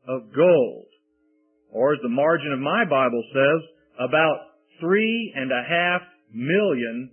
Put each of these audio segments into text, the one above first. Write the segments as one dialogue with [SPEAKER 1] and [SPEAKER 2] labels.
[SPEAKER 1] of gold. Or as the margin of my Bible says, about $3.5 million.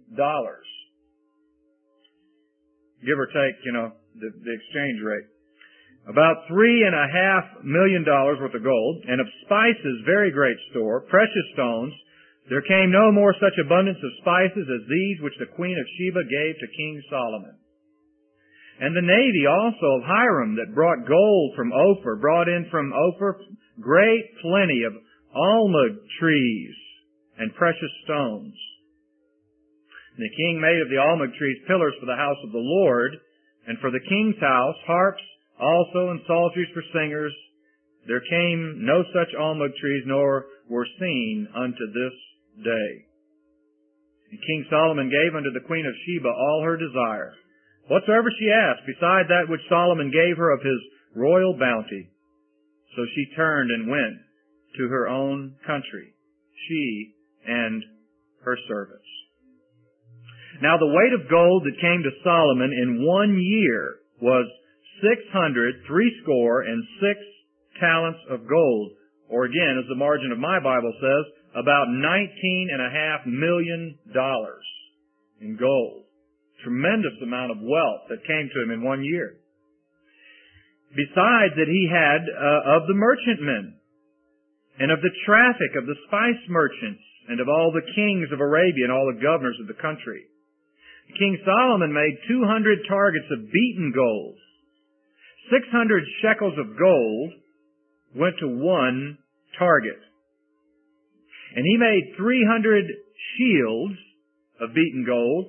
[SPEAKER 1] Give or take, the exchange rate. About $3.5 million worth of gold, and of spices very great store, precious stones. There came no more such abundance of spices as these which the Queen of Sheba gave to King Solomon. And the navy also of Hiram that brought gold from Ophir, brought in from Ophir great plenty of almug trees and precious stones. And the king made of the almug trees pillars for the house of the Lord, and for the king's house harps also and psalteries for singers. There came no such almug trees, nor were seen unto this day. And King Solomon gave unto the Queen of Sheba all her desire, whatsoever she asked, beside that which Solomon gave her of his royal bounty. So she turned and went to her own country, she and her servants. Now the weight of gold that came to Solomon in 1 year was 600 talents of gold, or again, as the margin of my Bible says, about $19.5 million in gold. Tremendous amount of wealth that came to him in 1 year. Besides that he had of the merchantmen, and of the traffic of the spice merchants, and of all the kings of Arabia and all the governors of the country. King Solomon made 200 targets of beaten gold. 600 shekels of gold went to one target. And he made 300 shields of beaten gold.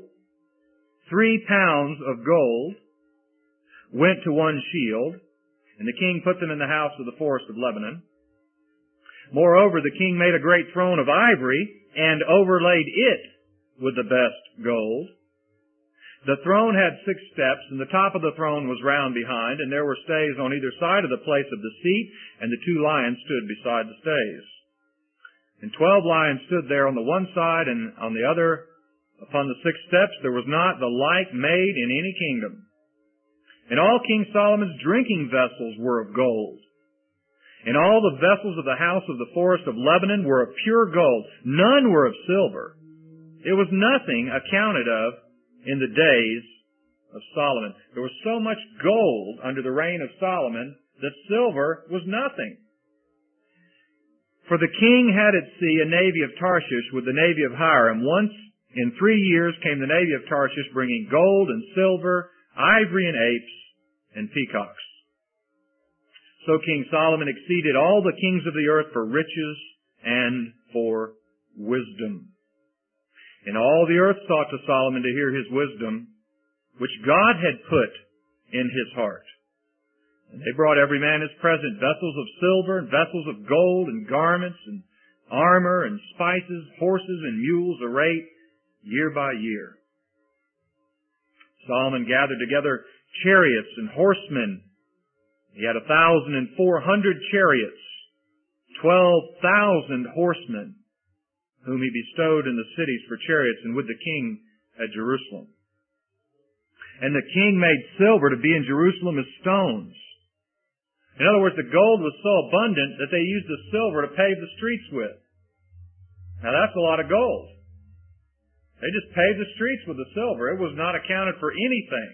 [SPEAKER 1] 3 pounds of gold went to one shield, and the king put them in the house of the forest of Lebanon. Moreover, the king made a great throne of ivory and overlaid it with the best gold. The throne had 6 steps, and the top of the throne was round behind, and there were stays on either side of the place of the seat, and the 2 lions stood beside the stays. And 12 lions stood there on the one side, and on the other, upon the 6 steps, there was not the like made in any kingdom. And all King Solomon's drinking vessels were of gold. And all the vessels of the house of the forest of Lebanon were of pure gold. None were of silver. It was nothing accounted of in the days of Solomon. There was so much gold under the reign of Solomon that silver was nothing. For the king had at sea a navy of Tarshish with the navy of Hiram. Once in 3 years came the navy of Tarshish, bringing gold and silver, ivory and apes, and peacocks. So King Solomon exceeded all the kings of the earth for riches and for wisdom. And all the earth sought to Solomon to hear his wisdom, which God had put in his heart. And they brought every man his present, vessels of silver and vessels of gold and garments and armor and spices, horses and mules arrayed year by year. Solomon gathered together chariots and horsemen. He had 1,400 chariots, 12,000 horsemen, whom he bestowed in the cities for chariots, and with the king at Jerusalem. And the king made silver to be in Jerusalem as stones. In other words, the gold was so abundant that they used the silver to pave the streets with. Now that's a lot of gold. They just paved the streets with the silver. It was not accounted for anything.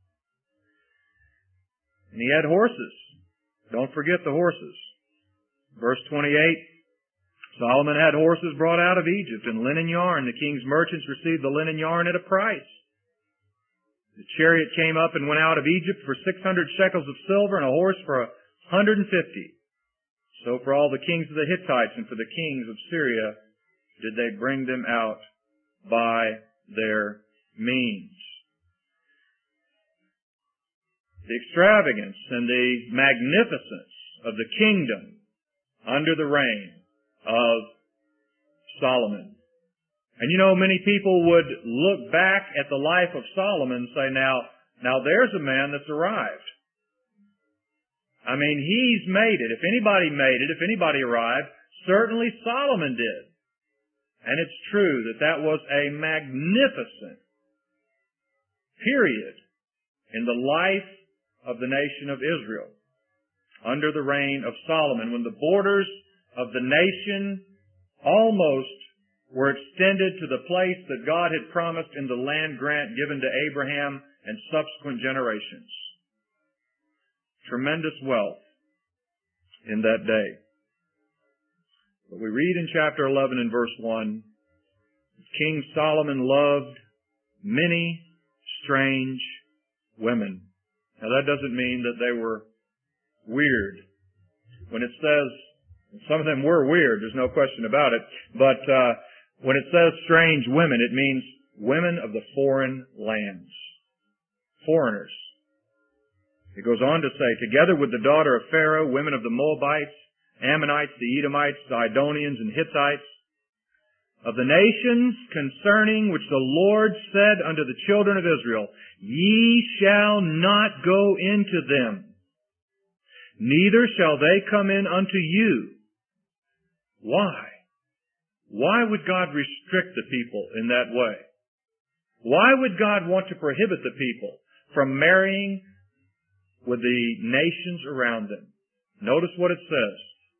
[SPEAKER 1] And he had horses. Don't forget the horses. Verse 28, Solomon had horses brought out of Egypt and linen yarn. The king's merchants received the linen yarn at a price. The chariot came up and went out of Egypt for 600 shekels of silver, and a horse for 150. So for all the kings of the Hittites and for the kings of Syria did they bring them out by their means. The extravagance and the magnificence of the kingdom under the reign of Solomon. And many people would look back at the life of Solomon and say, now there's a man that's arrived. I mean, he's made it. If anybody made it, if anybody arrived, certainly Solomon did. And it's true that was a magnificent period in the life of the nation of Israel. under the reign of Solomon, when the borders of the nation almost were extended to the place that God had promised in the land grant given to Abraham and subsequent generations. Tremendous wealth in that day. But we read in chapter 11 and verse 1, King Solomon loved many strange women. Now that doesn't mean that they were weird. When it says, some of them were weird, there's no question about it, but when it says strange women, it means women of the foreign lands. Foreigners. It goes on to say, together with the daughter of Pharaoh, women of the Moabites, Ammonites, the Edomites, Sidonians, and Hittites, of the nations concerning which the Lord said unto the children of Israel, Ye shall not go into them, neither shall they come in unto you. Why? Why would God restrict the people in that way? Why would God want to prohibit the people from marrying with the nations around them? Notice what it says.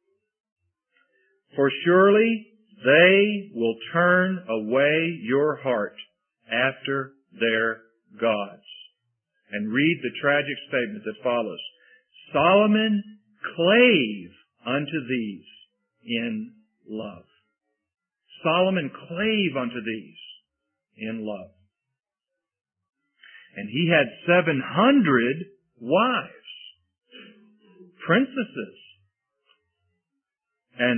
[SPEAKER 1] For surely they will turn away your heart after their gods. And read the tragic statement that follows. Solomon clave unto these in love. Solomon clave unto these in love. And he had 700 wives, princesses, and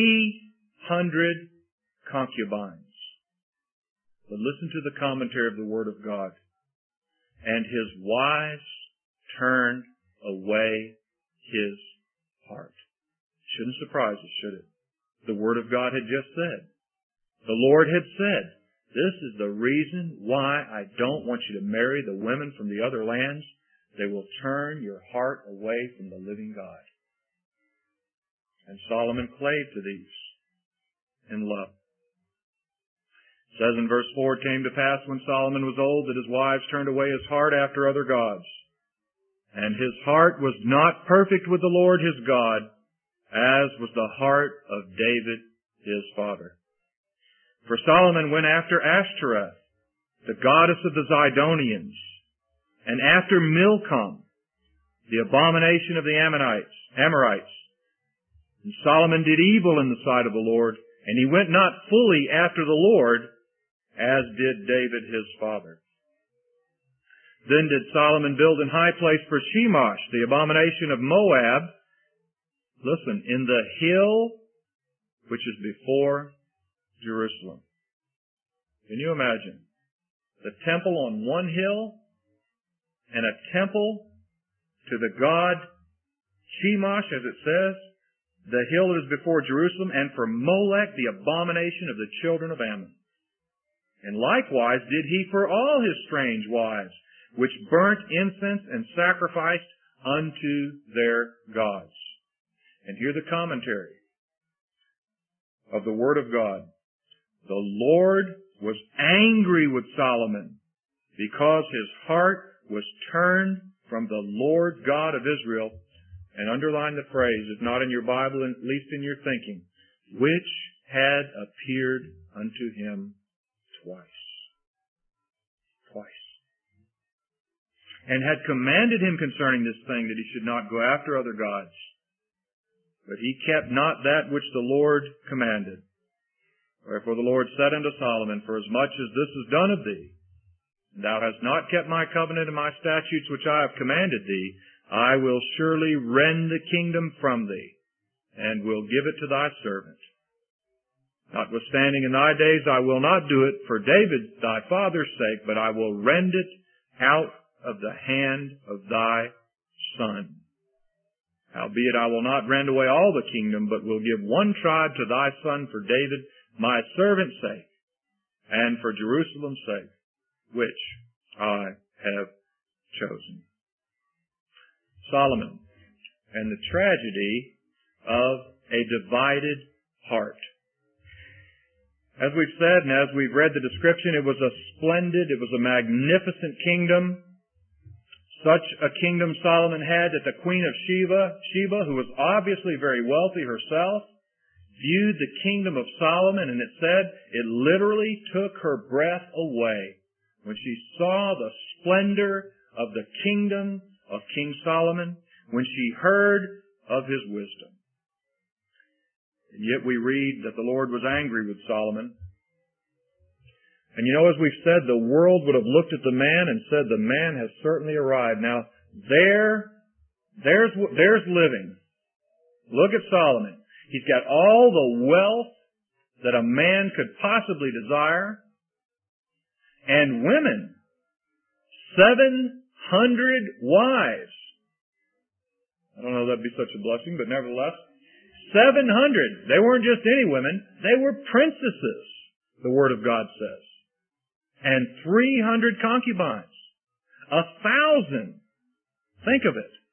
[SPEAKER 1] 300 concubines. But listen to the commentary of the Word of God. And his wives turned away his heart. Shouldn't surprise us, should it? The Word of God had just said. The Lord had said, this is the reason why I don't want you to marry the women from the other lands. They will turn your heart away from the living God. And Solomon clave to these in love. It says in verse 4, it came to pass when Solomon was old that his wives turned away his heart after other gods. And his heart was not perfect with the Lord his God, as was the heart of David his father. For Solomon went after Ashtoreth, the goddess of the Zidonians, and after Milcom, the abomination of the Amorites. And Solomon did evil in the sight of the Lord, and he went not fully after the Lord, as did David his father. Then did Solomon build an high place for Chemosh, the abomination of Moab, listen, in the hill which is before Jerusalem. Can you imagine? The temple on one hill and a temple to the god Chemosh, as it says, the hill that is before Jerusalem, and for Molech, the abomination of the children of Ammon. And likewise did he for all his strange wives, which burnt incense and sacrificed unto their gods. And hear the commentary of the Word of God. The Lord was angry with Solomon because his heart was turned from the Lord God of Israel. And underline the phrase, if not in your Bible, at least in your thinking, which had appeared unto him twice. Twice. And had commanded him concerning this thing that he should not go after other gods. But he kept not that which the Lord commanded. Wherefore the Lord said unto Solomon, for as much as this is done of thee, and thou hast not kept my covenant and my statutes which I have commanded thee, I will surely rend the kingdom from thee, and will give it to thy servant. Notwithstanding in thy days I will not do it for David thy father's sake, but I will rend it out of the hand of thy son. Howbeit I will not rend away all the kingdom, but will give one tribe to thy son for David my servant's sake, and for Jerusalem's sake, which I have chosen. Solomon and the tragedy of a divided heart. As we've said and as we've read the description, it was a magnificent kingdom. Such a kingdom Solomon had that the queen of Sheba, who was obviously very wealthy herself, viewed the kingdom of Solomon, and it said it literally took her breath away when she saw the splendor of the kingdom of King Solomon, when she heard of his wisdom. And yet we read that the Lord was angry with Solomon. And you know, as we've said, the world would have looked at the man and said, the man has certainly arrived. Now, there's living. Look at Solomon. He's got all the wealth that a man could possibly desire. And women. 700 wives. I don't know if that'd be such a blessing, but nevertheless, 700. They weren't just any women. They were princesses, the Word of God says. And 300 concubines. 1,000. Think of it.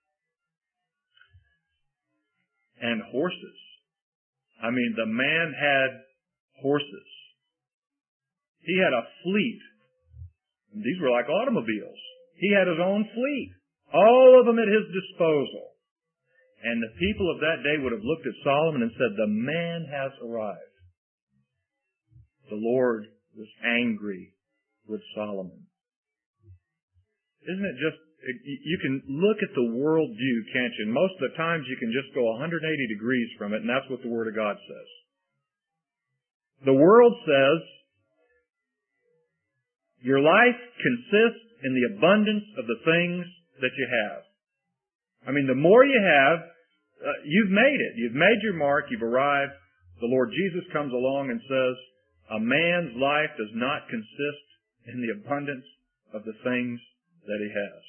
[SPEAKER 1] And horses. I mean, the man had horses. He had a fleet. These were like automobiles. He had his own fleet. All of them at his disposal. And the people of that day would have looked at Solomon and said, the man has arrived. The Lord was angry with Solomon. Isn't it just, you can look at the world view, can't you? And most of the times you can just go 180 degrees from it, and that's what the Word of God says. The world says, your life consists in the abundance of the things that you have. I mean, the more you have, you've made it. You've made your mark. You've arrived. The Lord Jesus comes along and says, a man's life does not consist in the abundance of the things that he has.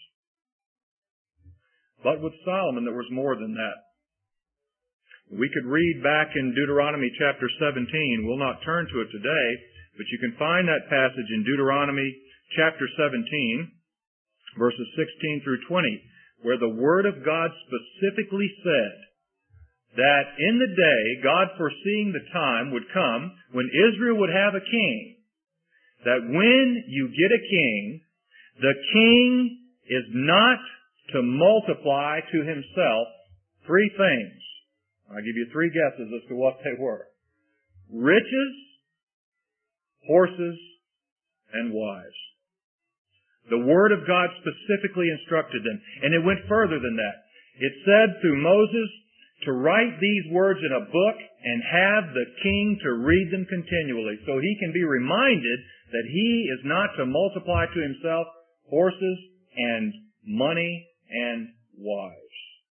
[SPEAKER 1] But with Solomon, there was more than that. We could read back in Deuteronomy chapter 17. We'll not turn to it today, but you can find that passage in Deuteronomy chapter 17, verses 16 through 20, where the Word of God specifically said that in the day, God foreseeing the time would come when Israel would have a king, that when you get a king, the king is not to multiply to himself three things. I'll give you three guesses as to what they were. Riches, horses, and wives. The Word of God specifically instructed them. And it went further than that. It said through Moses to write these words in a book and have the king to read them continually so he can be reminded that he is not to multiply to himself horses and money and wives.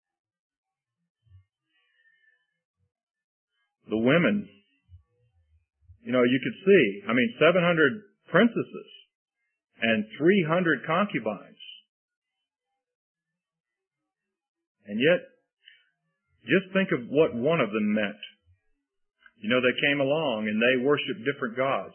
[SPEAKER 1] The women, you could see, 700 princesses and 300 concubines. And yet, just think of what one of them meant. They came along and they worshiped different gods.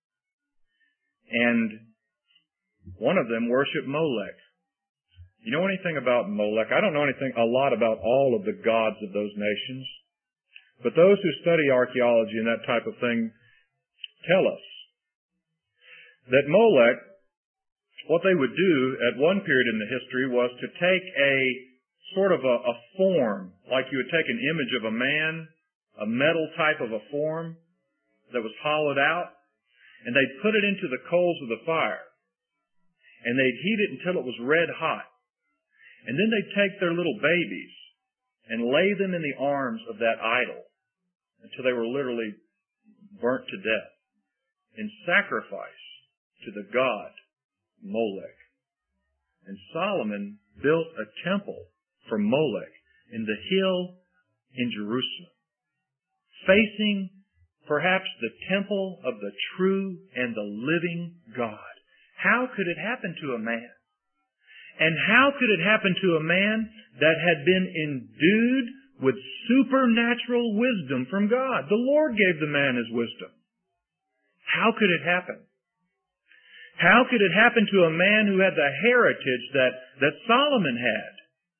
[SPEAKER 1] And one of them worshiped Molech. You know anything about Molech? I don't know a lot about all of the gods of those nations. But those who study archaeology and that type of thing tell us that Molech, what they would do at one period in the history was to take a sort of a form, like you would take an image of a man, a metal type of a form that was hollowed out, and they'd put it into the coals of the fire. And they'd heat it until it was red hot. And then they'd take their little babies and lay them in the arms of that idol until they were literally burnt to death in sacrifice to the god Molech. And Solomon built a temple for Molech in the hill in Jerusalem, facing perhaps the temple of the true and the living God. How could it happen to a man? And how could it happen to a man that had been endued with supernatural wisdom from God? The Lord gave the man his wisdom. How could it happen? How could it happen to a man who had the heritage that Solomon had?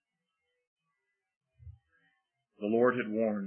[SPEAKER 1] The Lord had warned.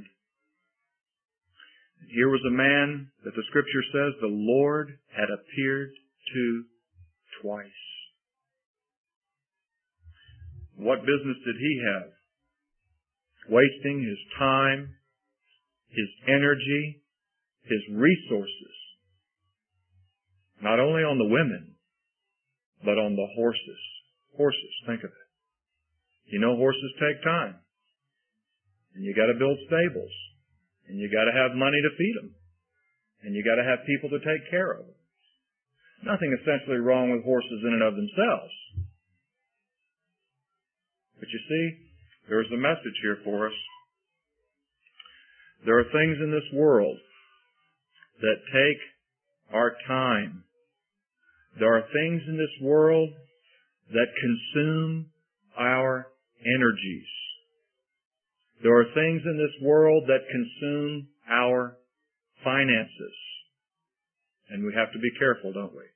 [SPEAKER 1] Here was a man that the Scripture says the Lord had appeared to twice. What business did he have? Wasting his time, his energy, his resources, not only on the women, but on the horses. Horses, think of it. You know horses take time. And you got to build stables. And you got to have money to feed them. And you got to have people to take care of them. Nothing essentially wrong with horses in and of themselves. But you see, there's a message here for us. There are things in this world that take our time. There are things in this world that consume our energies. There are things in this world that consume our finances. And we have to be careful, don't we?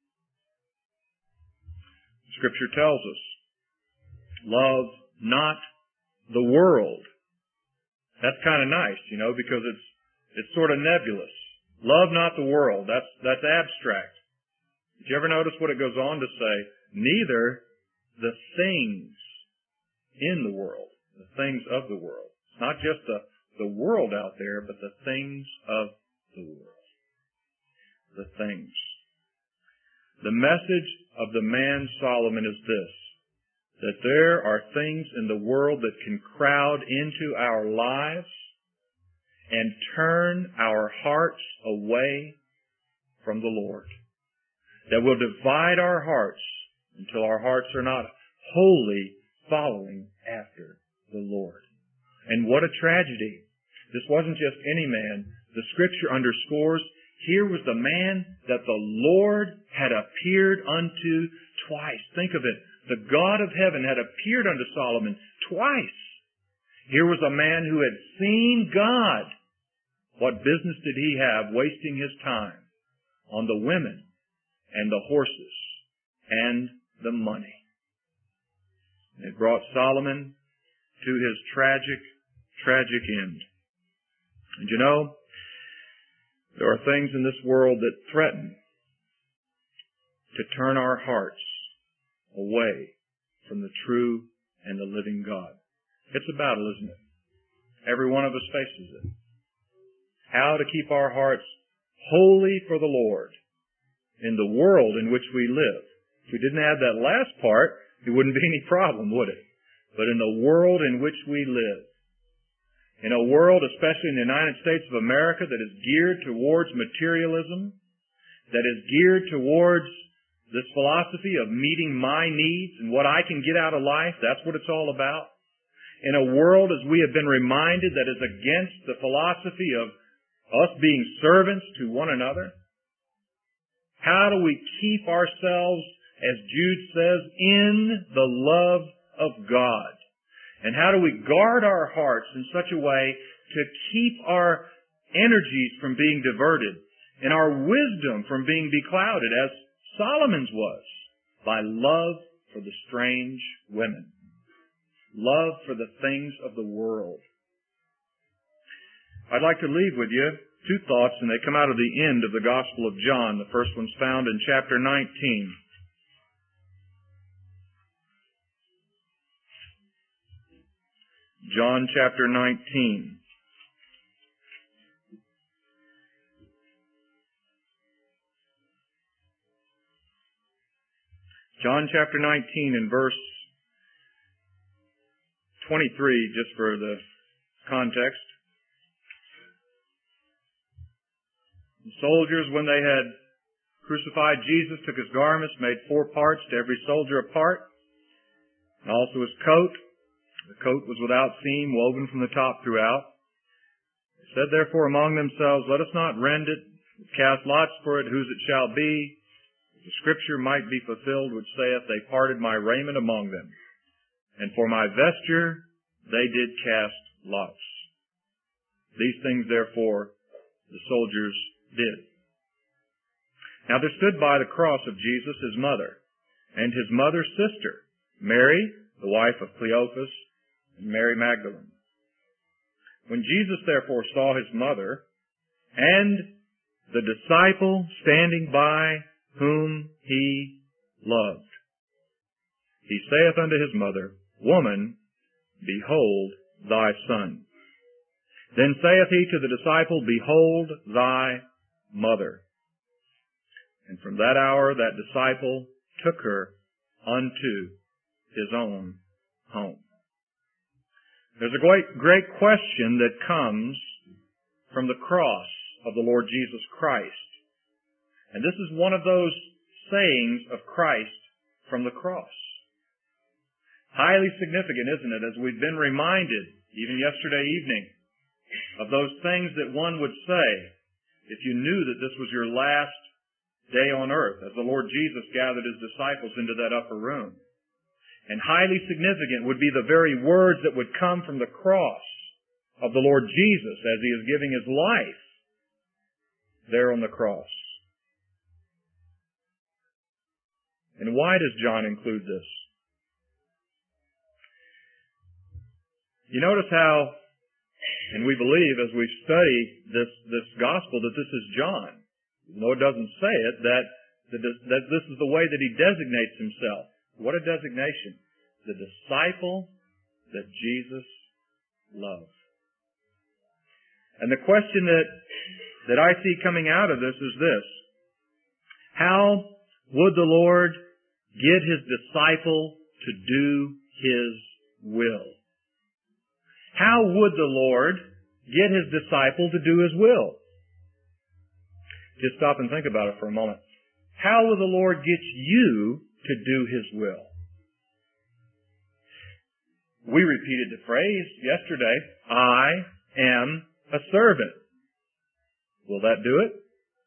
[SPEAKER 1] Scripture tells us, love not the world. That's kind of nice, because it's sort of nebulous. Love not the world. That's abstract. Did you ever notice what it goes on to say? Neither the things in the world, the things of the world. It's not just the world out there, but the things of the world. The things. The message of the man Solomon is this, that there are things in the world that can crowd into our lives and turn our hearts away from the Lord. That will divide our hearts until our hearts are not wholly following after the Lord. And what a tragedy. This wasn't just any man. The Scripture underscores here was the man that the Lord had appeared unto twice. Think of it. The God of heaven had appeared unto Solomon twice. Here was a man who had seen God. What business did he have wasting his time on the women and the horses and the money? It brought Solomon to his tragic end. And there are things in this world that threaten to turn our hearts away from the true and the living God. It's a battle, isn't it? Every one of us faces it. How to keep our hearts holy for the Lord in the world in which we live. If we didn't add that last part, it wouldn't be any problem, would it? But in the world in which we live, in a world, especially in the United States of America, that is geared towards materialism, that is geared towards this philosophy of meeting my needs and what I can get out of life, that's what it's all about. In a world, as we have been reminded, that is against the philosophy of us being servants to one another, how do we keep ourselves, as Jude says, in the love of God? And how do we guard our hearts in such a way to keep our energies from being diverted and our wisdom from being beclouded, as Solomon's was, by love for the strange women, love for the things of the world? I'd like to leave with you two thoughts, and they come out of the end of the Gospel of John. The first one's found in chapter 19. John chapter 19. John chapter 19 and verse 23, just for the context. The soldiers, when they had crucified Jesus, took his garments, made 4 parts, to every soldier a part, and also his coat. The coat was without seam, woven from the top throughout. They said therefore among themselves, let us not rend it, cast lots for it, whose it shall be. The scripture might be fulfilled, which saith, they parted my raiment among them. And for my vesture they did cast lots. These things therefore the soldiers did. Now there stood by the cross of Jesus his mother, and his mother's sister, Mary, the wife of Cleophas, and Mary Magdalene. When Jesus therefore saw his mother, and the disciple standing by whom he loved, he saith unto his mother, Woman, behold thy son. Then saith he to the disciple, Behold thy mother. And from that hour that disciple took her unto his own home. There's a great question that comes from the cross of the Lord Jesus Christ. And this is one of those sayings of Christ from the cross. Highly significant, isn't it, as we've been reminded, even yesterday evening, of those things that one would say if you knew that this was your last day on earth, as the Lord Jesus gathered his disciples into that upper room. And highly significant would be the very words that would come from the cross of the Lord Jesus as he is giving his life there on the cross. And why does John include this? You notice how, and we believe as we study this gospel, that this is John. Even though it doesn't say it, that this is the way that he designates himself. What a designation. The disciple that Jesus loved. And the question that I see coming out of this is this. How would the Lord get his disciple to do his will? How would the Lord get his disciple to do his will? Just stop and think about it for a moment. How will the Lord get you to do his will? We repeated the phrase yesterday, I am a servant. Will that do it?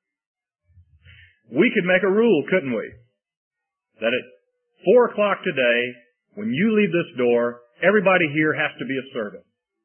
[SPEAKER 1] We could make a rule, couldn't we? That at 4 o'clock today, when you leave this door, everybody here has to be a servant.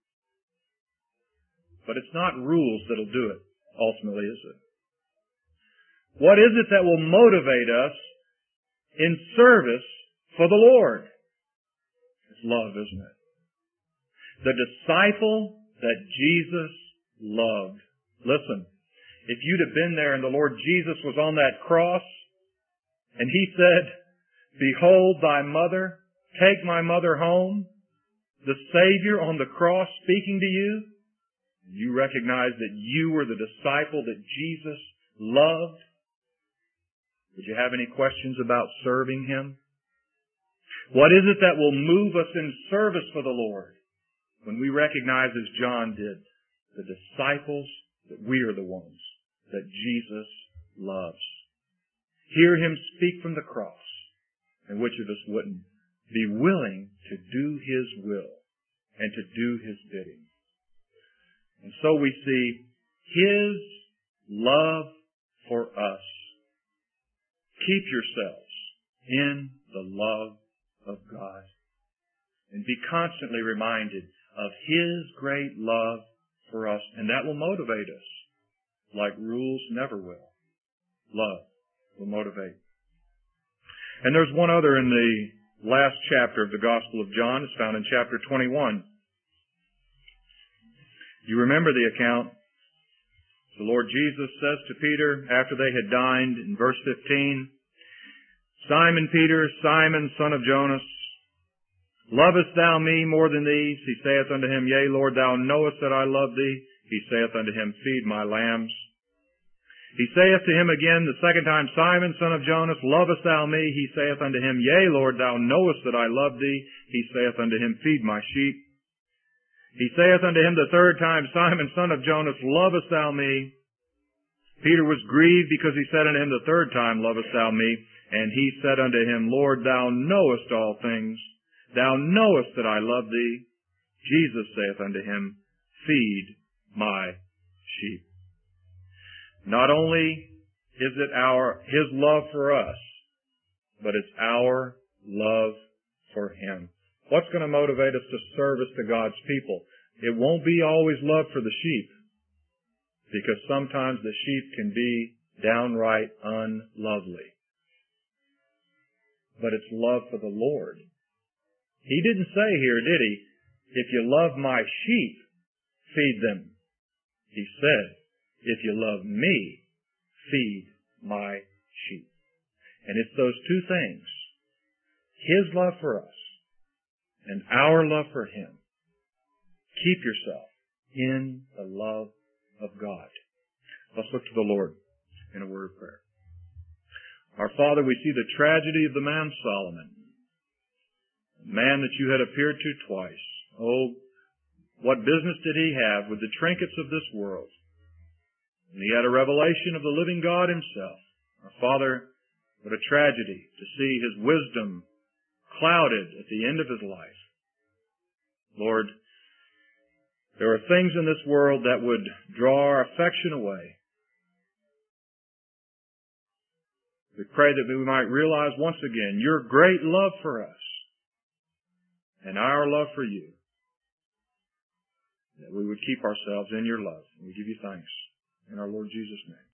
[SPEAKER 1] But it's not rules that'll do it, ultimately, is it? What is it that will motivate us in service for the Lord? It's love, isn't it? The disciple that Jesus loved. Listen, if you'd have been there and the Lord Jesus was on that cross and he said, Behold thy mother, take my mother home, the Savior on the cross speaking to you, you recognize that you were the disciple that Jesus loved. Would you have any questions about serving him? What is it that will move us in service for the Lord when we recognize, as John did, the disciples that we are the ones that Jesus loves? Hear him speak from the cross, and which of us wouldn't be willing to do his will and to do his bidding? And so we see his love for us. Keep yourselves in the love of God. And be constantly reminded of his great love for us. And that will motivate us like rules never will. Love will motivate. And there's one other in the last chapter of the Gospel of John. It's found in chapter 21. You remember the account. The Lord Jesus says to Peter after they had dined in verse 15, Simon Peter, Simon, son of Jonas, lovest thou me more than these? He saith unto him, Yea, Lord, thou knowest that I love thee. He saith unto him, Feed my lambs. He saith to him again the second time, Simon, son of Jonas, lovest thou me? He saith unto him, Yea, Lord, thou knowest that I love thee. He saith unto him, Feed my sheep. He saith unto him the third time, Simon, son of Jonas, lovest thou me? Peter was grieved because he said unto him the third time, Lovest thou me? And he said unto him, Lord, thou knowest all things. Thou knowest that I love thee. Jesus saith unto him, Feed my sheep. Not only is it his love for us, but it's our love for him. What's going to motivate us to service to God's people? It won't be always love for the sheep, because sometimes the sheep can be downright unlovely. But it's love for the Lord. He didn't say here, did he, if you love my sheep, feed them. He said, if you love me, feed my sheep. And it's those two things, his love for us and our love for Him. Keep yourself in the love of God. Let's look to the Lord in a word of prayer. Our Father, we see the tragedy of the man Solomon, a man that you had appeared to twice. Oh, what business did he have with the trinkets of this world? And he had a revelation of the living God Himself. Our Father, what a tragedy to see his wisdom clouded at the end of his life. Lord, there are things in this world that would draw our affection away. We pray that we might realize once again your great love for us and our love for you, that we would keep ourselves in your love. And we give you thanks in our Lord Jesus' name.